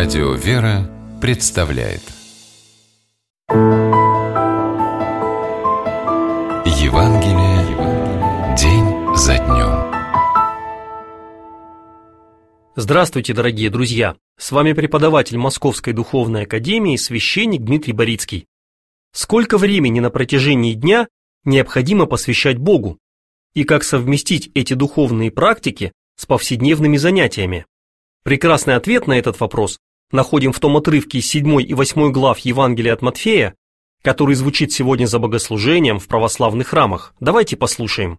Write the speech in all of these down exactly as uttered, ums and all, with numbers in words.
Радио «Вера» представляет Евангелие день за днем. Здравствуйте, дорогие друзья! С вами преподаватель Московской Духовной Академии, священник Дмитрий Борицкий. Сколько времени на протяжении дня необходимо посвящать Богу? И как совместить эти духовные практики с повседневными занятиями? Прекрасный ответ на этот вопрос находим в том отрывке из седьмой и восьмой глав Евангелия от Матфея, который звучит сегодня за богослужением в православных храмах. Давайте послушаем.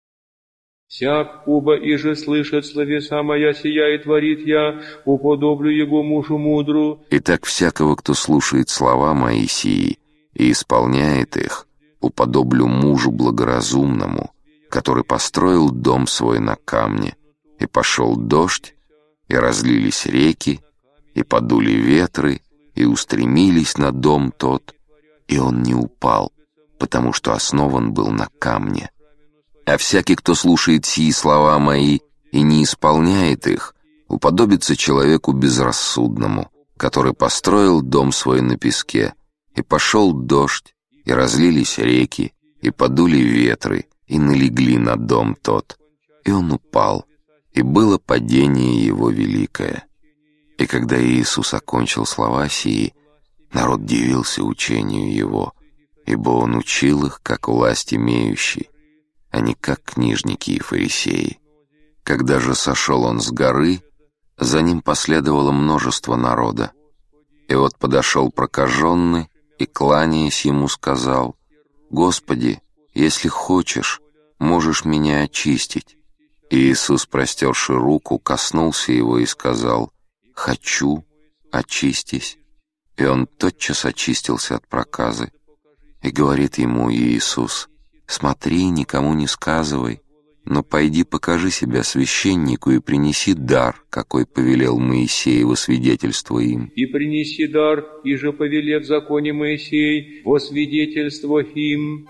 «Всяк, уба иже слышит словеса моя сия и творит я, уподоблю его мужу мудру». Итак, всякого, кто слушает слова мои сии и исполняет их, уподоблю мужу благоразумному, который построил дом свой на камне, и пошел дождь, и разлились реки, и подули ветры, и устремились на дом тот, и он не упал, потому что основан был на камне. А всякий, кто слушает сии слова мои и не исполняет их, уподобится человеку безрассудному, который построил дом свой на песке, и пошел дождь, и разлились реки, и подули ветры, и налегли на дом тот, и он упал, и было падение его великое. И когда Иисус окончил слова сии, народ дивился учению его, ибо он учил их, как власть имеющий, а не как книжники и фарисеи. Когда же сошел он с горы, за ним последовало множество народа. И вот подошел прокаженный, и, кланяясь ему, сказал: «Господи, если хочешь, можешь меня очистить». И Иисус, простерши руку, коснулся его и сказал: «Хочу, очистись». И он тотчас очистился от проказы. И говорит ему Иисус: «Смотри, никому не сказывай, но пойди покажи себя священнику и принеси дар, какой повелел Моисей во свидетельство им». «И принеси дар, иже повелев в законе Моисей, во свидетельство им».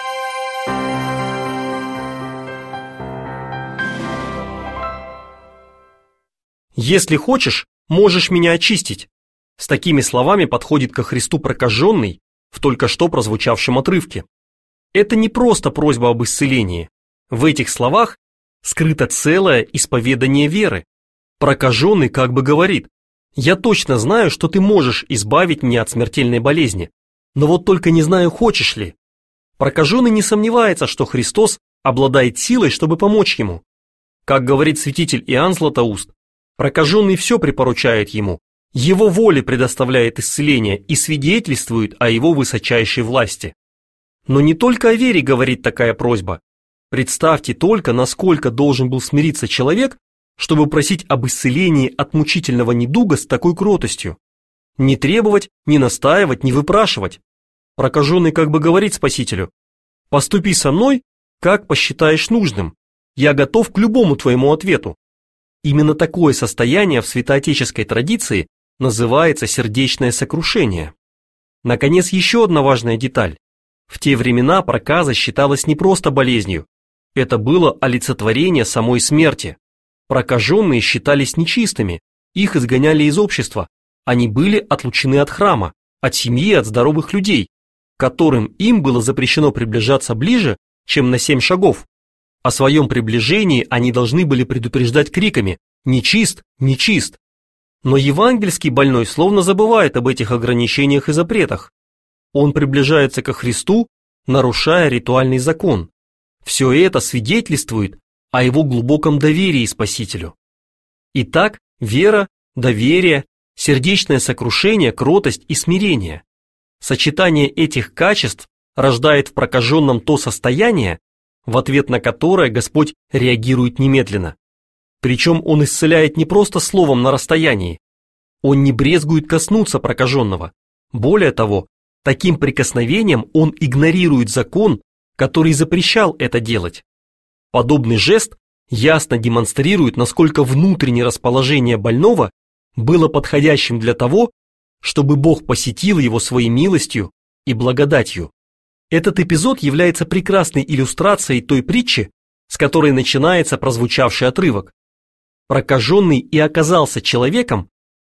«Если хочешь, можешь меня очистить». С такими словами подходит ко Христу прокаженный в только что прозвучавшем отрывке. Это не просто просьба об исцелении. В этих словах скрыто целое исповедание веры. Прокаженный как бы говорит: «Я точно знаю, что ты можешь избавить меня от смертельной болезни, но вот только не знаю, хочешь ли». Прокаженный не сомневается, что Христос обладает силой, чтобы помочь ему. Как говорит святитель Иоанн Златоуст, прокаженный все припоручает ему, его воле предоставляет исцеление и свидетельствует о его высочайшей власти. Но не только о вере говорит такая просьба. Представьте только, насколько должен был смириться человек, чтобы просить об исцелении от мучительного недуга с такой кротостью. Не требовать, не настаивать, не выпрашивать. Прокаженный как бы говорит Спасителю: «Поступи со мной, как посчитаешь нужным. Я готов к любому твоему ответу». Именно такое состояние в святоотеческой традиции называется сердечное сокрушение. Наконец, еще одна важная деталь. В те времена проказа считалась не просто болезнью. Это было олицетворение самой смерти. Прокаженные считались нечистыми, их изгоняли из общества. Они были отлучены от храма, от семьи, от здоровых людей, которым им было запрещено приближаться ближе, чем на семь шагов. О своем приближении они должны были предупреждать криками: «Нечист! Нечист!». Но евангельский больной словно забывает об этих ограничениях и запретах. Он приближается ко Христу, нарушая ритуальный закон. Все это свидетельствует о его глубоком доверии Спасителю. Итак, вера, доверие, сердечное сокрушение, кротость и смирение. Сочетание этих качеств рождает в прокаженном то состояние, в ответ на которое Господь реагирует немедленно. Причем Он исцеляет не просто словом на расстоянии. Он не брезгует коснуться прокаженного. Более того, таким прикосновением Он игнорирует закон, который запрещал это делать. Подобный жест ясно демонстрирует, насколько внутреннее расположение больного было подходящим для того, чтобы Бог посетил его своей милостью и благодатью. Этот эпизод является прекрасной иллюстрацией той притчи, с которой начинается прозвучавший отрывок. Прокаженный и оказался человеком,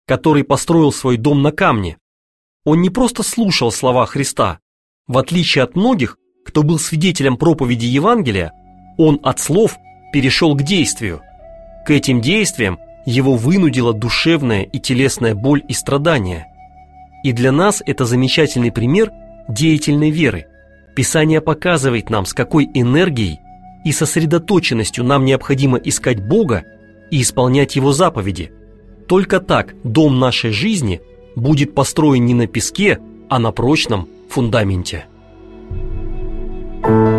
который построил свой дом на камне. Он не просто слушал слова Христа. В отличие от многих, кто был свидетелем проповеди Евангелия, он от слов перешел к действию. К этим действиям его вынудила душевная и телесная боль и страдания. И для нас это замечательный пример деятельной веры. Писание показывает нам, с какой энергией и сосредоточенностью нам необходимо искать Бога и исполнять Его заповеди. Только так дом нашей жизни будет построен не на песке, а на прочном фундаменте.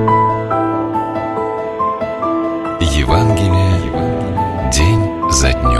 Евангелие день за днем.